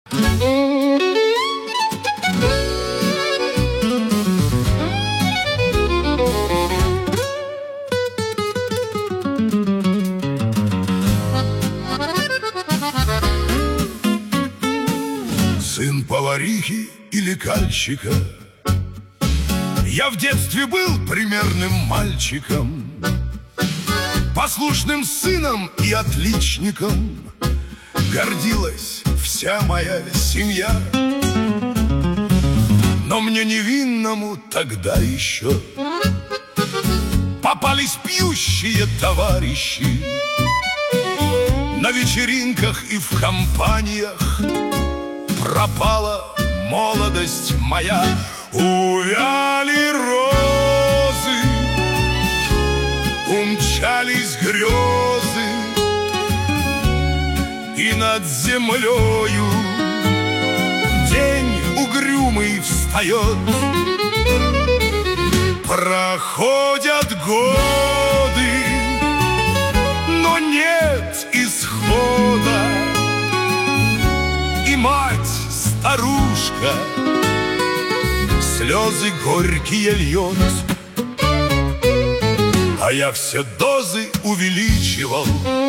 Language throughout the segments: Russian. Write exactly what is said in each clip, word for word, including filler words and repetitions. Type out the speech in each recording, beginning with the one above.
Сын поварихи и лекальщика, я в детстве был примерным мальчиком, послушным сыном и отличником. Гордилась вся моя семья. Но мне невинному тогда еще попались пьющие товарищи. На вечеринках и в компаниях пропала молодость моя. Увяли розы, умчались грезы, и над землею день угрюмый встает. Проходят годы, но нет исхода, и мать, старушка, слезы горькие льет. А я все дозы увеличивал,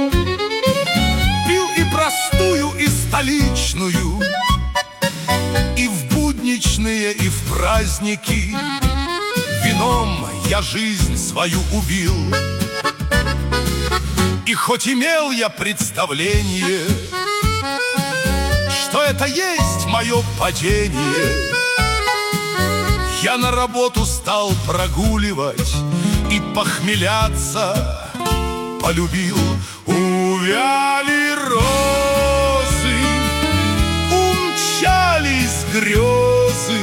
пил и простую, и столичную, и в будничные, и в праздники. Вином я жизнь свою убил. И хоть имел я представление, что это есть мое падение, я на работу стал прогуливать и похмеляться полюбил. Увяли розы, умчались грезы,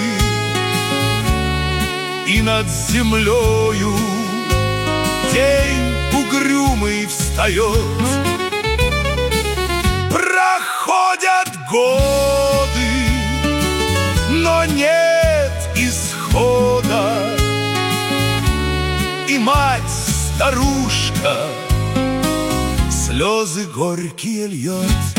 и над землею день угрюмый встает. Проходят годы, но нет исхода, и мать, старушка, слезы горькие льет.